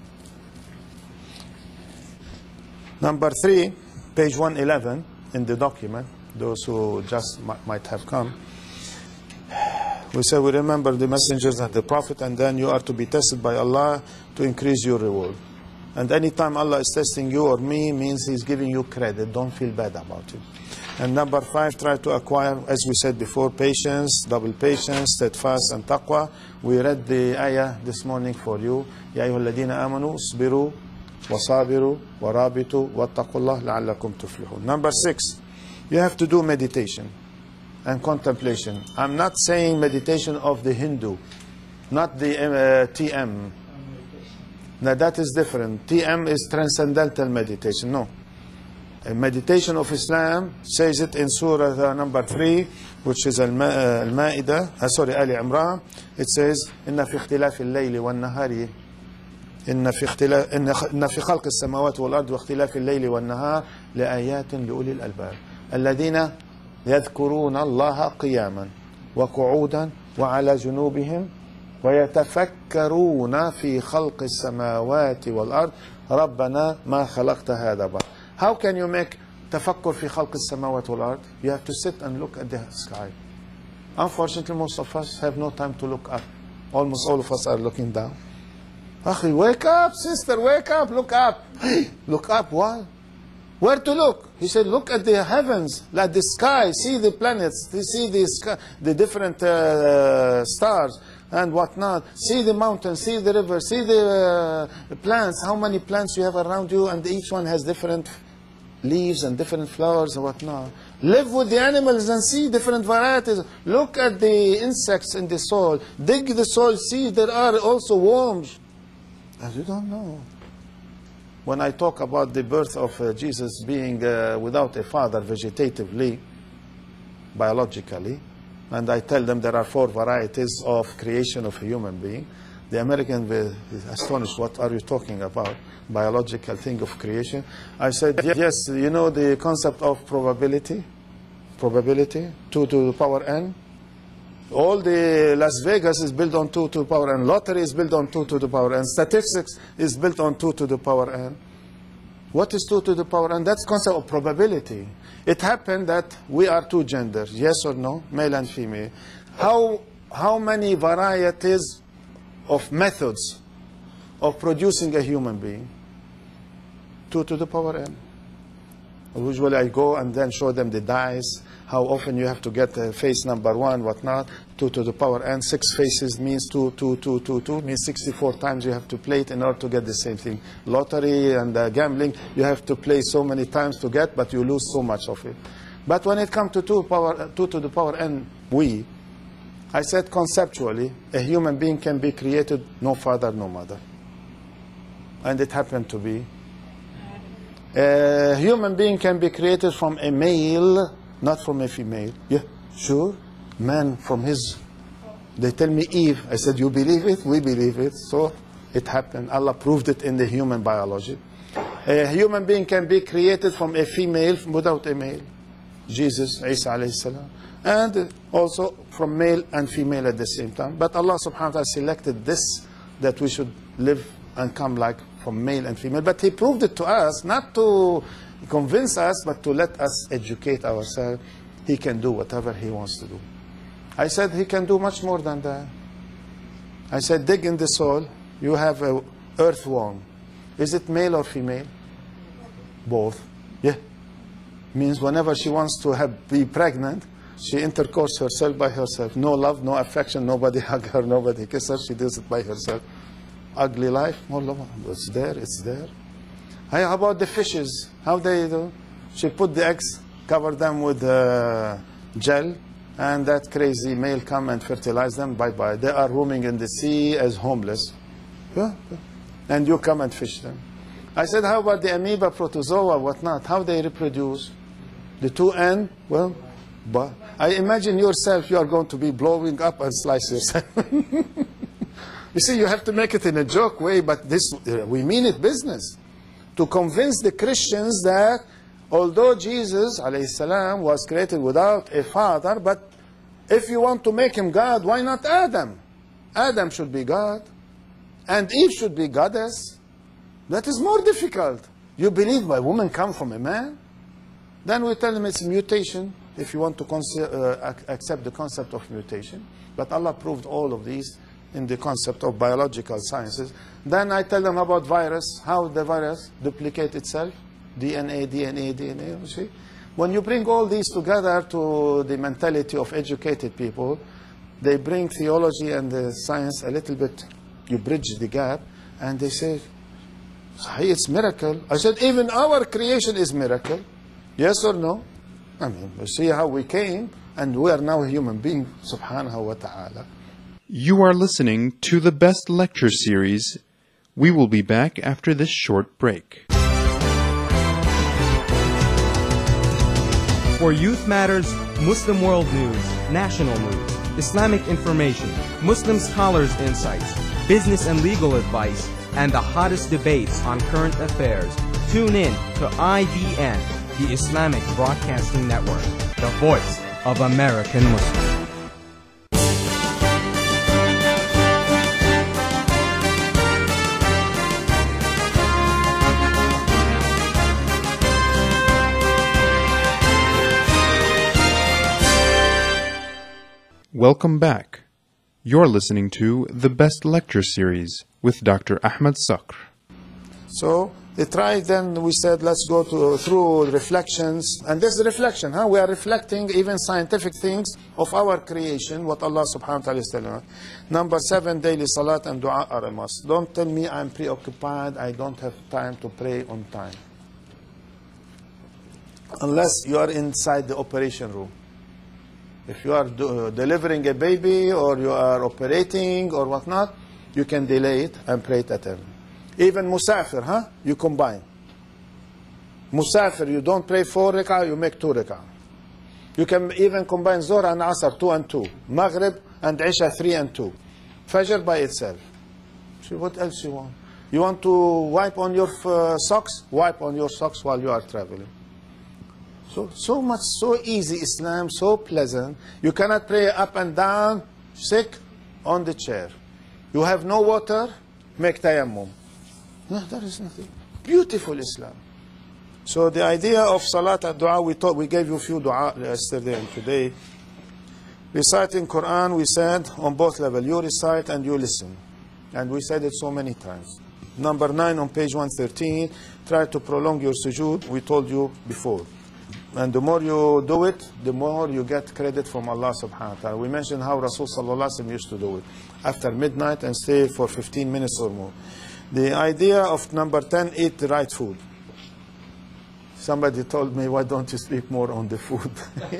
number 3, page 111 in the document, those who just might have come. We say we remember the messengers and the prophet, and then you are to be tested by Allah to increase your reward. And anytime Allah is testing you or me, means He's giving you credit. Don't feel bad about it. And number 5, try to acquire, as we said before, patience, double patience, steadfast, and taqwa. We read the ayah this morning for you. Ya ayyuhalladhina amanu isbiru wasabiru warabitu wattaqullah la'allakum tuflihun. Number 6, you have to do meditation and contemplation. I'm not saying meditation of the Hindu, not the TM. Now that is different. TM is transcendental meditation. No. A meditation of Islam says it in Surah number 3, which is Al-Ma'idah, Ali Imran. It says, إِنَّ فِي اخْتِلَافِ اللَّيْلِ وَالنَّهَارِ إن في خلق السماوات والأرض واختلاف الليل والنهار لآيات لأولي الألباب الذين يذكرون الله قياما وقعودا وعلى جنوبهم ويتفكرون في خلق السماوات والأرض ربنا ما خلقت هذا باطلا. How can you make تفكر في خلق السماوات والأرض? You have to sit and look at the sky. Unfortunately, most of us have no time to look up. Almost all of us are looking down. Akhi, wake up, sister, wake up, look up. Look up, why? Where to look? He said, look at the heavens, like the sky, see the planets, see the sky, the different stars and whatnot. See the mountains, see the river, see the plants, how many plants you have around you, and each one has different leaves and different flowers and whatnot. Live with the animals and see different varieties. Look at the insects in the soil. Dig the soil, see there are also worms. As you don't know. When I talk about the birth of Jesus being without a father vegetatively, biologically, and I tell them there are 4 varieties of creation of a human being, the American is astonished. What are you talking about? Biological thing of creation? I said, yes, you know the concept of probability? Probability, 2 to the power n. All the Las Vegas is built on 2 to the power n. Lottery is built on 2 to the power n. Statistics is built on 2 to the power n. What is 2 to the power n? That's concept of probability. It happened that we are 2 genders, yes or no, male and female. How many varieties of methods of producing a human being? 2 to the power n. Usually I go and then show them the dice, how often you have to get face number 1, whatnot, 2 to the power n. 6 faces means 2, 2, 2, 2, 2, means 64 times you have to play it in order to get the same thing. Lottery and gambling, you have to play so many times to get, but you lose so much of it. But when it comes to 2 to the power n, I said conceptually, a human being can be created no father, no mother. And it happened to be. A human being can be created from a male, not from a female. Yeah, sure. Man from his... They tell me Eve. I said, you believe it? We believe it. So it happened. Allah proved it in the human biology. A human being can be created from a female without a male. Jesus, Isa alayhi salam. And also from male and female at the same time. But Allah subhanahu wa ta'ala selected this, that we should live and come like from male and female. But He proved it to us, not to convince us, but to let us educate ourselves. He can do whatever He wants to do. I said He can do much more than that. I said, dig in the soil. You have an earthworm. Is it male or female? Both. Yeah. Means whenever she wants to be pregnant, she intercourses herself by herself. No love, no affection, nobody hug her, nobody kiss her. She does it by herself. Ugly life, more love. It's there, it's there. Hey, how about the fishes? How they do? She put the eggs, cover them with gel, and that crazy male come and fertilize them. Bye-bye. They are roaming in the sea as homeless. Yeah. And you come and fish them. I said, how about the amoeba, protozoa, whatnot? How they reproduce? The 2N, well, but I imagine yourself, you are going to be blowing up and slice yourself. You see, you have to make it in a joke way, but this, we mean it business. To convince the Christians that although Jesus alayhi salam was created without a father, but if you want to make him God, why not Adam? Adam should be God, and Eve should be goddess. That is more difficult. You believe a woman come from a man? Then we tell them it's a mutation. if you want to accept the concept of mutation. But Allah proved all of these in the concept of biological sciences. Then I tell them about virus, how the virus duplicates itself, DNA, you see. When you bring all these together to the mentality of educated people, they bring theology and the science a little bit, you bridge the gap, and they say, it's miracle. I said, even our creation is miracle. Yes or no? I mean, you see how we came, and we are now a human being, subhanahu wa ta'ala. You are listening to the Best Lecture Series. We will be back after this short break. For Youth Matters, Muslim World News, National News, Islamic information, Muslim scholars' insights, business and legal advice, and the hottest debates on current affairs, tune in to IBN, the Islamic Broadcasting Network, the voice of American Muslims. Welcome back. You're listening to the Best Lecture Series with Dr. Ahmed Sakr. So they tried, then we said, let's go through reflections. And this reflection, we are reflecting even scientific things of our creation, what Allah subhanahu wa ta'ala is telling us. Number 7, daily salat and dua are a must. Don't tell me I'm preoccupied, I don't have time to pray on time. Unless you are inside the operation room. If you are delivering a baby or you are operating or whatnot, you can delay it and pray it at home. Even musafir, you combine. Musafir, you don't pray 4 rak'ah, you make 2 rak'ah. You can even combine Zohr and Asr, 2 and 2. Maghrib and Isha, 3 and 2. Fajr by itself. See, what else you want? You want to wipe on your socks? Wipe on your socks while you are traveling. So much, so easy Islam, so pleasant. You cannot pray up and down, sick, on the chair. You have no water, make tayammum. No, there is nothing. Beautiful Islam. So the idea of salat and dua, we gave you a few dua yesterday and today. Reciting Quran, we said on both levels. You recite and you listen. And we said it so many times. Number 9 on page 113, try to prolong your sujood. We told you before. And the more you do it, the more you get credit from Allah subhanahu wa ta'ala. We mentioned how Rasul sallallahu alaihi wasallam used to do it. After midnight and stay for 15 minutes or more. The idea of number 10, eat the right food. Somebody told me, why don't you speak more on the food?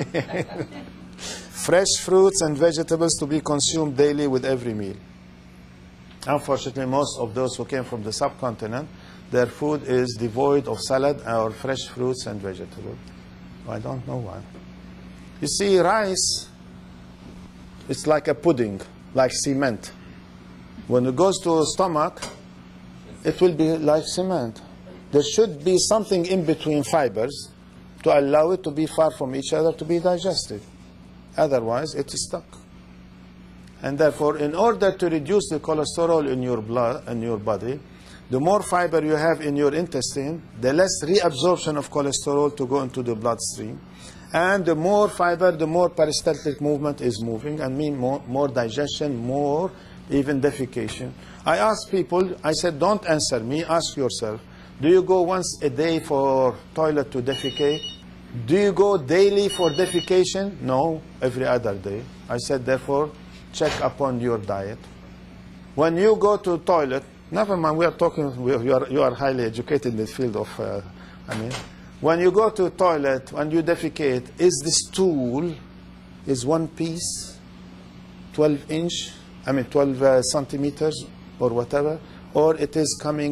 Fresh fruits and vegetables to be consumed daily with every meal. Unfortunately, most of those who came from the subcontinent, their food is devoid of salad or fresh fruits and vegetables. I don't know why. You see, rice, it's like a pudding, like cement. When it goes to the stomach, it will be like cement. There should be something in between fibers to allow it to be far from each other to be digested. Otherwise, it is stuck. And therefore, in order to reduce the cholesterol in your blood and your body, the more fiber you have in your intestine, the less reabsorption of cholesterol to go into the bloodstream. And the more fiber, the more peristaltic movement is moving, and mean more digestion, more even defecation. I ask people, I said, don't answer me, ask yourself, do you go once a day for toilet to defecate? Do you go daily for defecation? No, every other day. I said, therefore, check upon your diet. When you go to toilet, never mind, we are talking, you are highly educated in the field of, when you go to the toilet, when you defecate, is the stool, is one piece, 12 centimeters or whatever, or it is coming,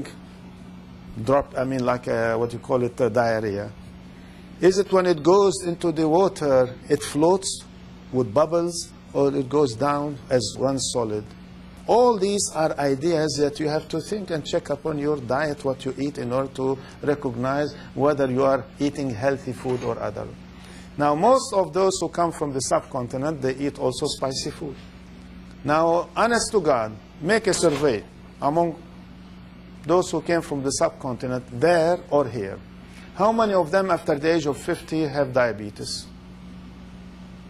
what you call it, diarrhea. Is it when it goes into the water, it floats with bubbles, or it goes down as one solid? All these are ideas that you have to think and check upon your diet, what you eat, in order to recognize whether you are eating healthy food or other. Now, most of those who come from the subcontinent, they eat also spicy food. Now, honest to God, make a survey among those who came from the subcontinent, there or here. How many of them after the age of 50 have diabetes?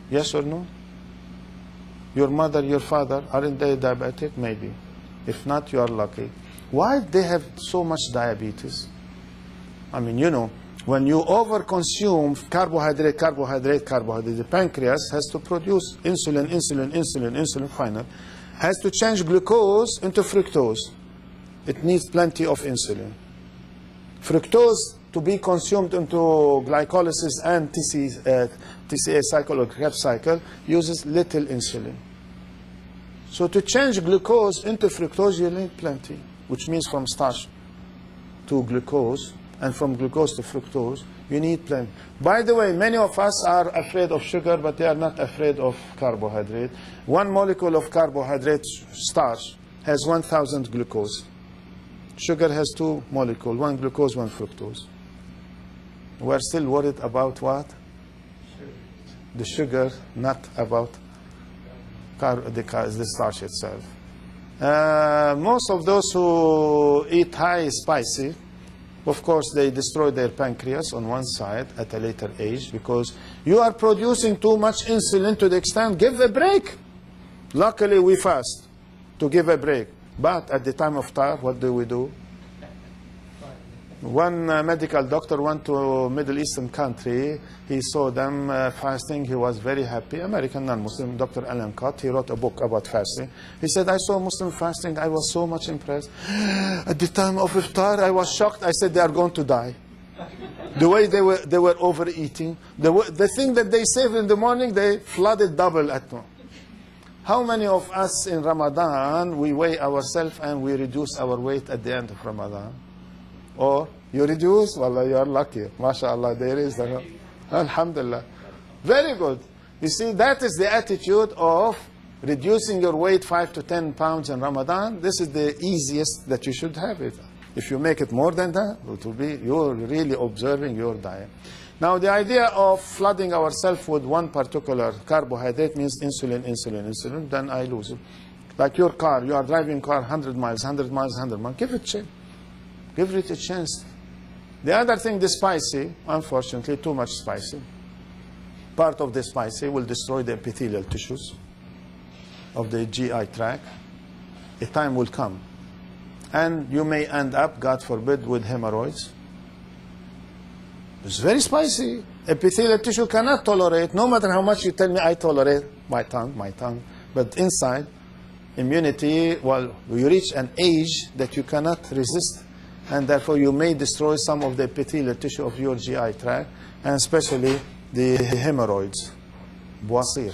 Yes or no? Your mother, your father, aren't they diabetic? Maybe. If not, you are lucky. Why they have so much diabetes? I mean, you know, when you overconsume carbohydrate, the pancreas has to produce insulin, final, has to change glucose into fructose. It needs plenty of insulin. Fructose, to be consumed into glycolysis and TCA cycle or Krebs cycle, uses little insulin. So to change glucose into fructose, you need plenty, which means from starch to glucose, and from glucose to fructose, you need plenty. By the way, many of us are afraid of sugar, but they are not afraid of carbohydrate. One molecule of carbohydrate, starch, has 1,000 glucose. Sugar has 2 molecules, 1 glucose, 1 fructose. We're still worried about what? The sugar, not about the starch itself. Most of those who eat high spicy, of course, they destroy their pancreas on one side at a later age because you are producing too much insulin to the extent, give a break. Luckily, we fast to give a break. But at the time of tar, what do? One medical doctor went to a Middle Eastern country. He saw them fasting. He was very happy. American non-Muslim, Dr. Alan Cott. He wrote a book about fasting. He said, I saw Muslim fasting. I was so much impressed. At the time of iftar, I was shocked. I said, they are going to die. The way they were overeating. The thing that they saved in the morning, they flooded double at night. How many of us in Ramadan, we weigh ourselves and we reduce our weight at the end of Ramadan? Or you reduce? Wallah, you are lucky. MashaAllah, there is the... Alhamdulillah. Very good. You see, that is the attitude of reducing your weight 5 to 10 pounds in Ramadan. This is the easiest that you should have it. If you make it more than that, it will be, you're really observing your diet. Now, the idea of flooding ourselves with one particular carbohydrate means insulin, then I lose it. Like your car, you are driving car 100 miles, give it a chance. Give it a chance. The other thing, the spicy, unfortunately, too much spicy. Part of the spicy will destroy the epithelial tissues of the GI tract. A time will come. And you may end up, God forbid, with hemorrhoids. It's very spicy. Epithelial tissue cannot tolerate, no matter how much you tell me I tolerate my tongue. But inside, immunity, well, you reach an age that you cannot resist. And therefore you may destroy some of the epithelial tissue of your GI tract, and especially the hemorrhoids, bwasir.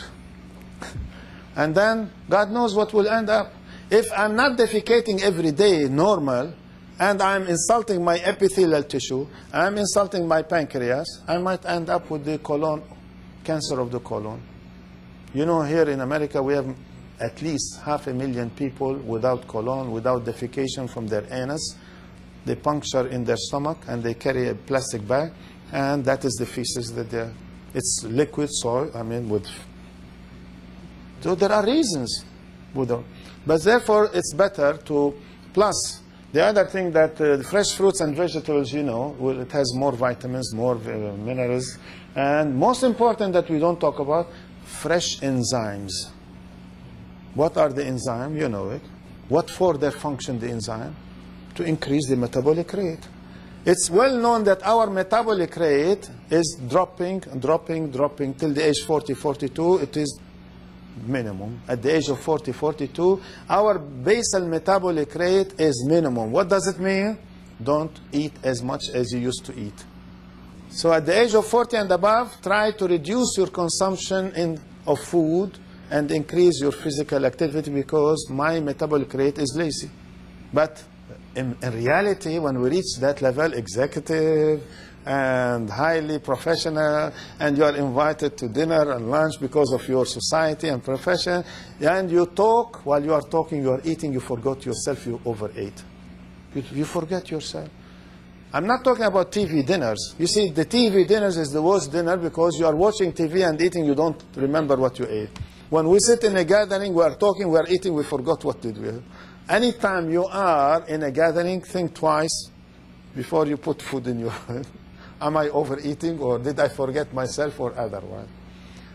And then God knows what will end up. If I'm not defecating every day normal, and I'm insulting my epithelial tissue, I'm insulting my pancreas, I might end up with the colon, cancer of the colon. You know, here in America we have at least 500,000 people without colon, without defecation from their anus. They puncture in their stomach and they carry a plastic bag, and that is the feces that they're, it's liquid soil, I mean, with. So there are reasons, Buddha. But therefore, it's better to, plus, the other thing that fresh fruits and vegetables, you know, it has more vitamins, more minerals, and most important that we don't talk about, fresh enzymes. What are the enzymes? You know it. What for their function, the enzyme? To increase the metabolic rate. It's well known that our metabolic rate is dropping till the age 40, 42. It is minimum. At the age of 40, 42, our basal metabolic rate is minimum. What does it mean? Don't eat as much as you used to eat. So at the age of 40 and above, try to reduce your consumption of food and increase your physical activity, because my metabolic rate is lazy. But in reality, when we reach that level, executive and highly professional, and you are invited to dinner and lunch because of your society and profession, and you talk, while you are talking, you are eating, you forgot yourself, you overate. You forget yourself. I'm not talking about TV dinners. You see, the TV dinners is the worst dinner because you are watching TV and eating, you don't remember what you ate. When we sit in a gathering, we are talking, we are eating, we forgot what did we eat. Anytime you are in a gathering, think twice before you put food in your head. Am I overeating, or did I forget myself, or otherwise?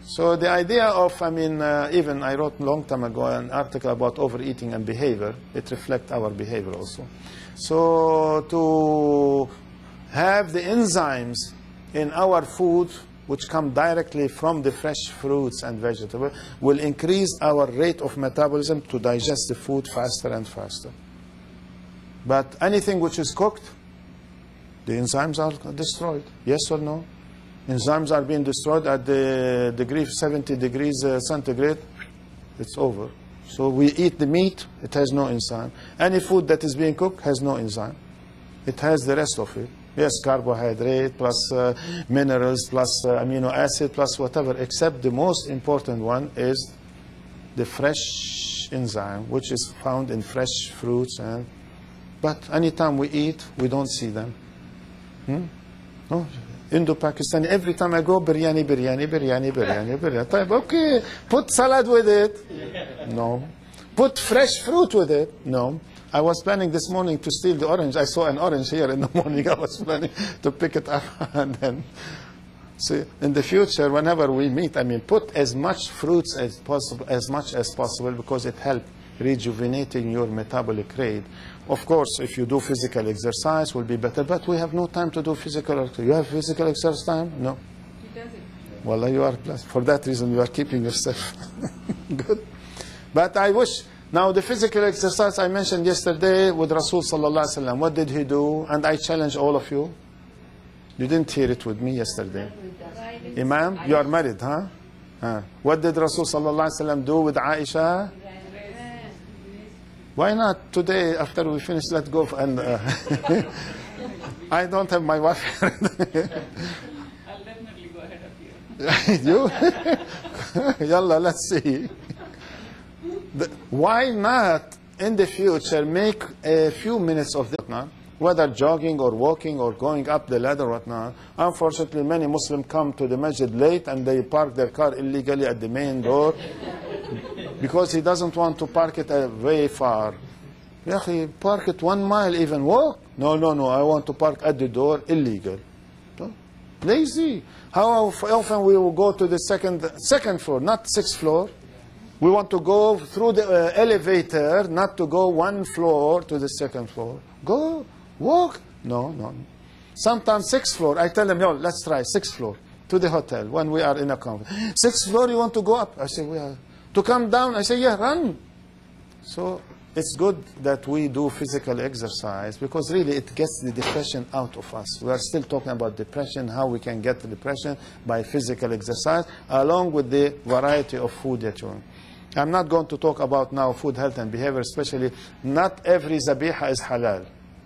So the idea of, even I wrote a long time ago an article about overeating and behavior. It reflects our behavior also. So to have the enzymes in our food, which come directly from the fresh fruits and vegetables, will increase our rate of metabolism to digest the food faster and faster. But anything which is cooked, the enzymes are destroyed. Yes or no? Enzymes are being destroyed at the degree 70 degrees centigrade. It's over. So we eat the meat, it has no enzyme. Any food that is being cooked has no enzyme. It has the rest of it. Yes, carbohydrate plus minerals plus amino acid plus whatever, except the most important one is the fresh enzyme, which is found in fresh fruits. But anytime we eat, we don't see them. No? Indo-Pakistani, every time I go, biryani. Okay, put salad with it. No. Put fresh fruit with it. No. I was planning this morning to steal the orange. I saw an orange here in the morning. I was planning to pick it up. And then, see, in the future, whenever we meet, put as much fruits as possible, because it helps rejuvenating your metabolic rate. Of course, if you do physical exercise, will be better. But we have no time to do physical exercise. You have physical exercise time? No. He does it. Well, you are blessed. For that reason, you are keeping yourself good. But I wish. Now, the physical exercise I mentioned yesterday with Rasul sallallahu alaihi wasallam. What did he do? And I challenge all of you. You didn't hear it with me yesterday. Imam, you are married, huh? What did Rasul sallallahu alaihi wasallam do with Aisha? Why not today, after we finish, let's go and... I don't have my wife. I'll definitely go ahead of you. You? Yalla, let's see. Why not, in the future, make a few minutes of that, whether jogging or walking or going up the ladder or whatnot. Unfortunately, many Muslims come to the masjid late and they park their car illegally at the main door. Because he doesn't want to park it way far. Park it 1 mile, even walk. No, I want to park at the door, illegal. No? Lazy. How often we will go to the second floor, not 6th floor. We want to go through the elevator, not to go 1 floor to the 2nd floor. Go, walk. No. Sometimes 6th floor, I tell them, let's try 6th floor to the hotel when we are in a conference. 6th floor, you want to go up? I say, we are. To come down, I say, yeah, run. So it's good that we do physical exercise, because really it gets the depression out of us. We are still talking about depression, how we can get the depression by physical exercise, along with the variety of food that you want. I'm not going to talk about now food health and behavior, especially not every zabiha is halal.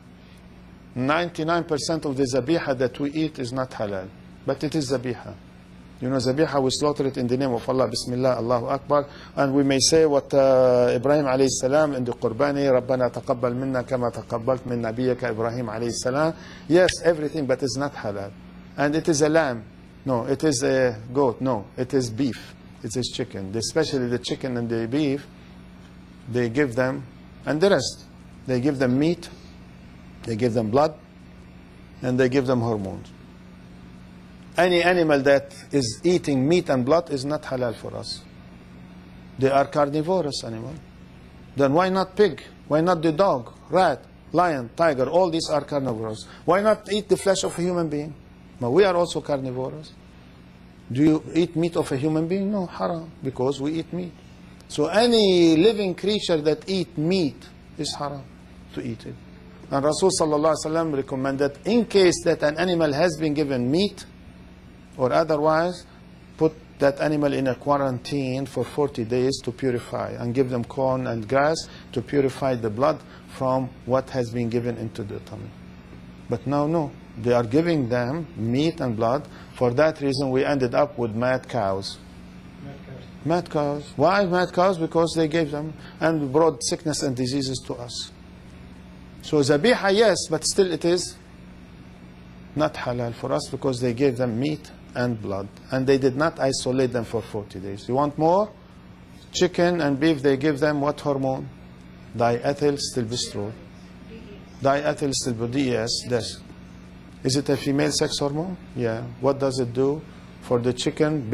99% of the zabiha that we eat is not halal, but it is zabiha. You know, zabiha, we slaughter it in the name of Allah, Bismillah, Allahu Akbar. And we may say what Ibrahim alayhi salam in the Qurbani, Rabbana taqabbal minna kama taqabbalt min nabiyyaka Ibrahim alayhi salam. Yes, everything, but it's not halal. And it is a lamb. No, it is a goat. No, it is beef. It is chicken. Especially the chicken and the beef, they give them, and the rest, they give them meat, they give them blood, and they give them hormones. Any animal that is eating meat and blood is not halal for us. They are carnivorous animals. Then why not pig? Why not the dog, rat, lion, tiger? All these are carnivorous. Why not eat the flesh of a human being? But we are also carnivorous. Do you eat meat of a human being? No, haram, because we eat meat. So any living creature that eats meat is haram to eat it. And Rasul sallallahu alaihi wasallam recommended, in case that an animal has been given meat, or otherwise, put that animal in a quarantine for 40 days to purify, and give them corn and grass to purify the blood from what has been given into the tummy. But now, no. They are giving them meat and blood. For that reason, we ended up with mad cows. Mad cows. Why mad cows? Because they gave them and brought sickness and diseases to us. So zabiha, yes, but still it is not halal for us, because they gave them meat and blood, and they did not isolate them for 40 days. You want more? Chicken and beef, they give them what hormone? Diethylstilbestrol. Diethylstilbestrol, DES, this. Is it a female sex hormone? Yeah. What does it do? For the chicken, big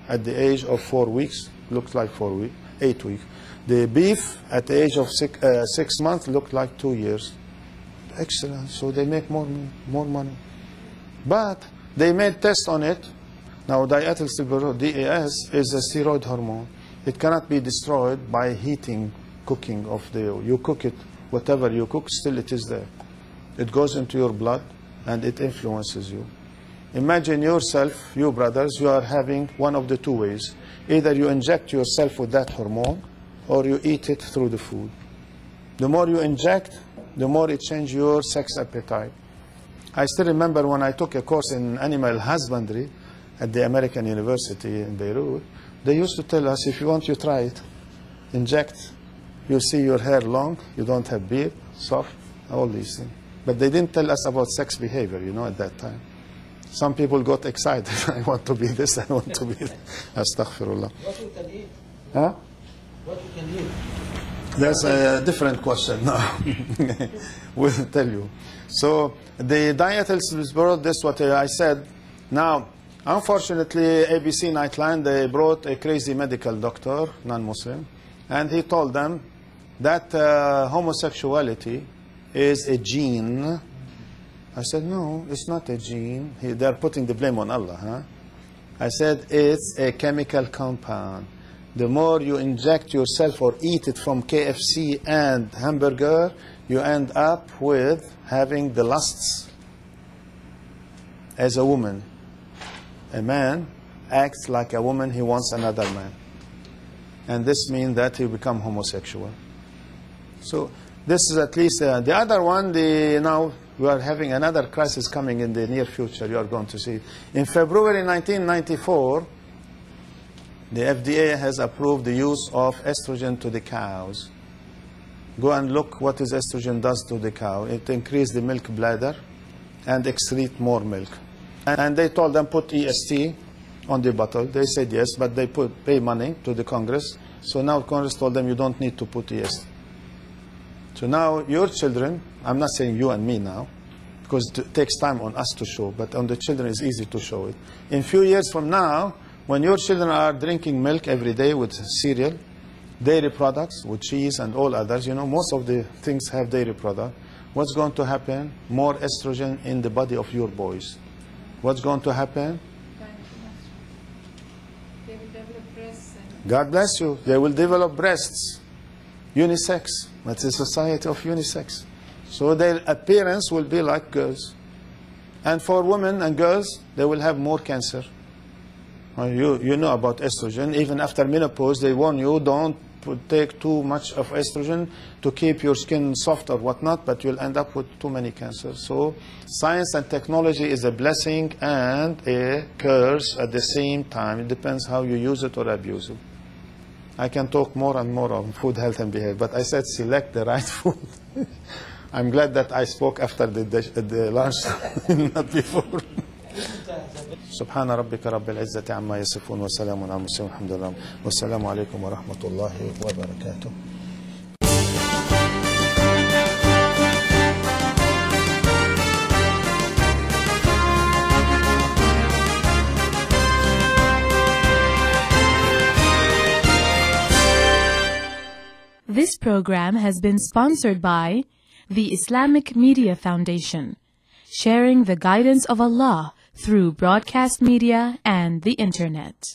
at the age of 4 weeks, looks like 4 weeks, 8 weeks. The beef at the age of 6 months looked like 2 years. Excellent. So they make more money. But they made tests on it. Now, diethylstilberoid, DAS, is a steroid hormone. It cannot be destroyed by heating, cooking of the, you cook it, whatever you cook, still it is there. It goes into your blood and it influences you. Imagine yourself, you brothers, you are having one of the two ways. Either you inject yourself with that hormone or you eat it through the food. The more you inject, the more it changes your sex appetite. I still remember when I took a course in animal husbandry at the American University in Beirut, they used to tell us, if you want, you try it. Inject. You see your hair long, you don't have beard, soft, all these things. But they didn't tell us about sex behavior, you know, at that time. Some people got excited. I want to be this, I want to be that. Astaghfirullah. What you can eat? Huh? What you can eat? That's a different question now. We'll tell you. So the diethylstilberoid, that's what I said. Now, unfortunately, ABC Nightline, they brought a crazy medical doctor, non-Muslim, and he told them that homosexuality is a gene. I said, no, it's not a gene. They're putting the blame on Allah. Huh? I said, it's a chemical compound. The more you inject yourself or eat it from KFC and hamburger, you end up with having the lusts. As a woman, a man acts like a woman, he wants another man. And this means that he become homosexual. So this is at least, the other one, now we are having another crisis coming in the near future, you are going to see. In February 1994, the FDA has approved the use of estrogen to the cows. Go and look what is estrogen does to the cow. It increases the milk bladder and excrete more milk. And they told them put EST on the bottle. They said yes, but they pay money to the Congress. So now Congress told them you don't need to put EST. So now your children, I'm not saying you and me now, because it takes time on us to show, but on the children it's easy to show it. In a few years from now, when your children are drinking milk every day with cereal, dairy products, with cheese and all others, you know, most of the things have dairy product. What's going to happen? More estrogen in the body of your boys. What's going to happen? They will develop breasts. God bless you. They will develop breasts. Unisex. It's a society of unisex. So their appearance will be like girls. And for women and girls, they will have more cancer. You know about estrogen. Even after menopause, they warn you, don't take too much of estrogen to keep your skin soft or whatnot, but you'll end up with too many cancers. So science and technology is a blessing and a curse at the same time. It depends how you use it or abuse it. I can talk more and more on food, health, and behavior, but I said select the right food. I'm glad that I spoke after the lunch, not before. سبحان ربك رب العزة عما يصفون وسلام على المرسلين والحمد لله والسلام عليكم ورحمة الله وبركاته. This program has been sponsored by the Islamic Media Foundation, sharing the guidance of Allah through broadcast media and the Internet.